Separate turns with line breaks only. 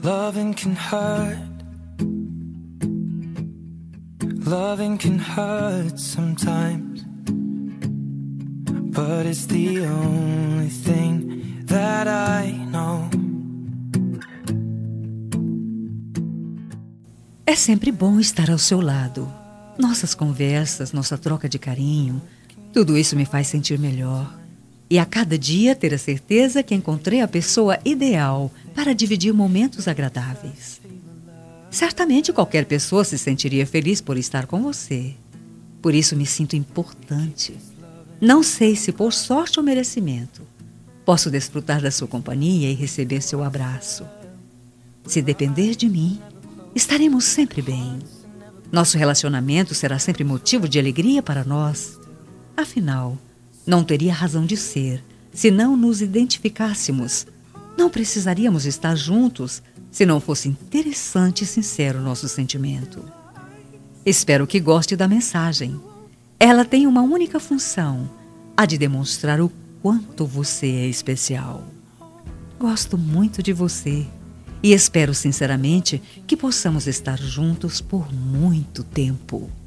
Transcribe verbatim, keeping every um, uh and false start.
Loving can hurt. Loving can hurt sometimes, but it's the only thing that I know.
É sempre bom estar ao seu lado. Nossas conversas, nossa troca de carinho, tudo isso me faz sentir melhor. E a cada dia ter a certeza que encontrei a pessoa ideal para dividir momentos agradáveis. Certamente qualquer pessoa se sentiria feliz por estar com você. Por isso me sinto importante. Não sei se por sorte ou merecimento posso desfrutar da sua companhia e receber seu abraço. Se depender de mim, estaremos sempre bem. Nosso relacionamento será sempre motivo de alegria para nós. Afinal, não teria razão de ser se não nos identificássemos. Não precisaríamos estar juntos se não fosse interessante e sincero nosso sentimento. Espero que goste da mensagem. Ela tem uma única função, a de demonstrar o quanto você é especial. Gosto muito de você e espero sinceramente que possamos estar juntos por muito tempo.